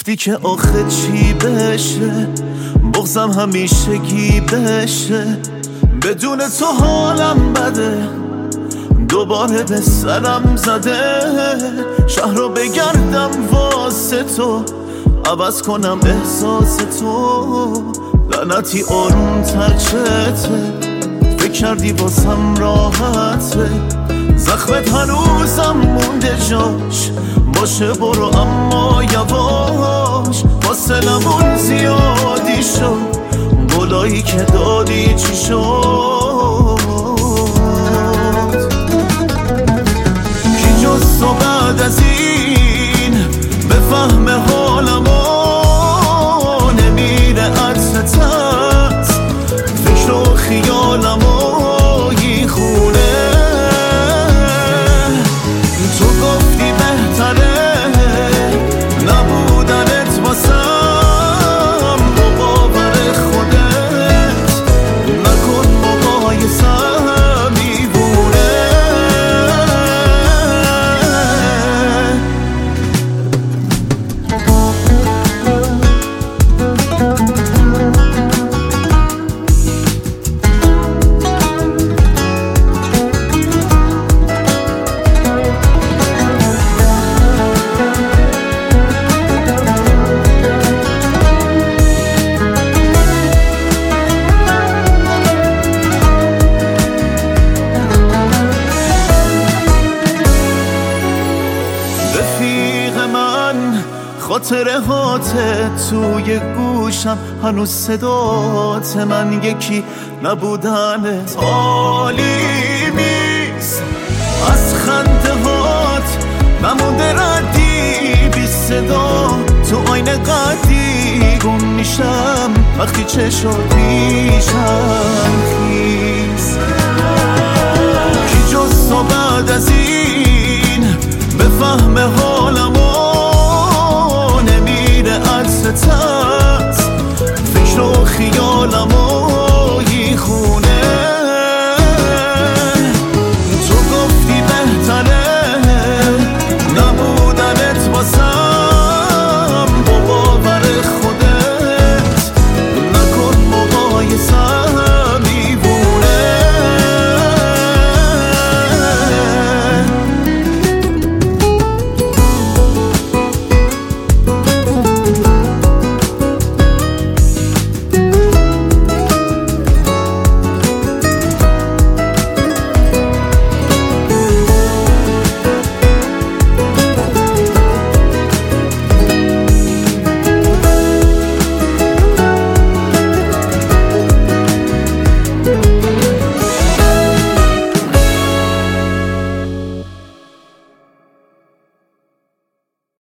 گفتی که آخه چی بشه، بغضم همیشگی بشه، بدون تو حالم بده، دوباره به سرم زده. شهر رو بگردم واسه تو، عوض کنم احساس تو، لعنتی آروم تر چته، فکر کردی واسم راحته، زخمت هنوزم مونده جاش، باشه برو اما یواش، فاصلمون زیادی شد، قولایی که دادی چی شد؟ کی جز تو بعد از این بفهم حالمو، نمیره عطرت هست فکر و خیالمو یه خونه. تو گفتی بهتره نبودنت واسم، با باور خودت نکن مقایسم دیوونه. رفیق من خاطره هاته توی گوشم، هنوز صدات من یکی نبودنت عالی نیست، از خنده هات نمونده ردی بی صدا، تو آینه قدی گم میشم وقتی چشات میشم خیز. کی جز تو بعد از این بفهم حالمو، نمیره عطرت هست فکر و خیالمو